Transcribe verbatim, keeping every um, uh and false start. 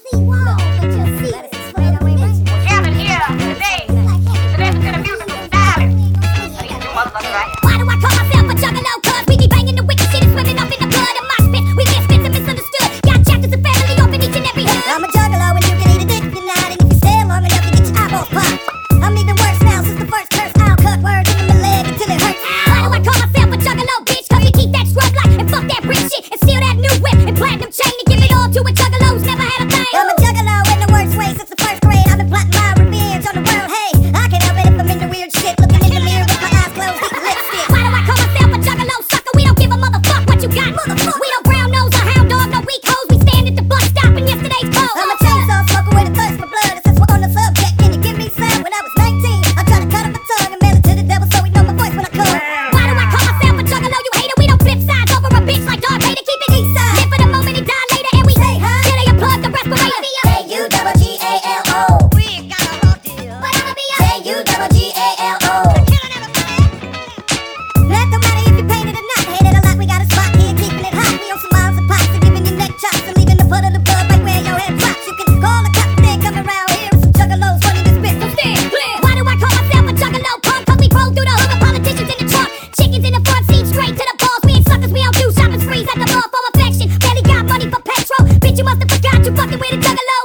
Gathered here today to listen to the musical stylings. You motherfuckers right. Why do I call myself a juggalo? Cause we be banging the wicked shit is swimming up in the blood of my spit. We misfits and misunderstood. Got chapters of family off in each and every hood. I'm a juggalo and you can eat a dick tonight. And if you stay long enough, you get your eyeballs popped. I'm even worse now since the first curse. I'll cut words into my leg until it hurts. Why do I call myself a juggalo, bitch? Cause we keep that scrub life and fuck that brick shit. And steal that new whip and platinum chain and give it all to a juggalo's never had a thing. I'm a juggalo in the worst way since the first grade. I've been plotting my revenge on the world. Hey, I can't help it if I'm into weird shit. Looking in the mirror with my eyes closed, eating lipstick. Why do I call myself a juggalo, sucker? We don't give a motherfuck what you got. Motherfucker. We don't brown nose or hound dog, no weak hoes. We stand at the bus stop in yesterday's clothes. I'm a chainsaw smoker with a thirst for blood. And since we're on the subject, can you give me some? When I was nineteen, I tried to cut off my tongue and mail it to the devil so he'd know my voice when I come. Why do I call myself a juggalo, you hater? We don't flip sides over a bitch like Darth Vader. Keep it east side. Live for the moment and die later. And we say hi till they unplug the respirator. Say you double G A L O. We ain't got a raw deal. But I'ma be a Say you double G A L O. Killing everybody. That don't matter if you painted or not. Hate it a lot, we got a spot here keeping it hot. We on some miles and pots and giving you neck chops and leaving the butt of the blood right where your head drops. You can call the cop, then come around here with some juggalos running this bitch. So stand clear. Why do I call myself a juggalo punk? Cause we roll through the hood with politicians in the trunk. Chickens in the front seat, straight to the balls. We ain't suckers, we don't do shopping sprees at the mall for affection. Barely got money for petrol. Bitch, you must have forgot you fucking with a juggalo.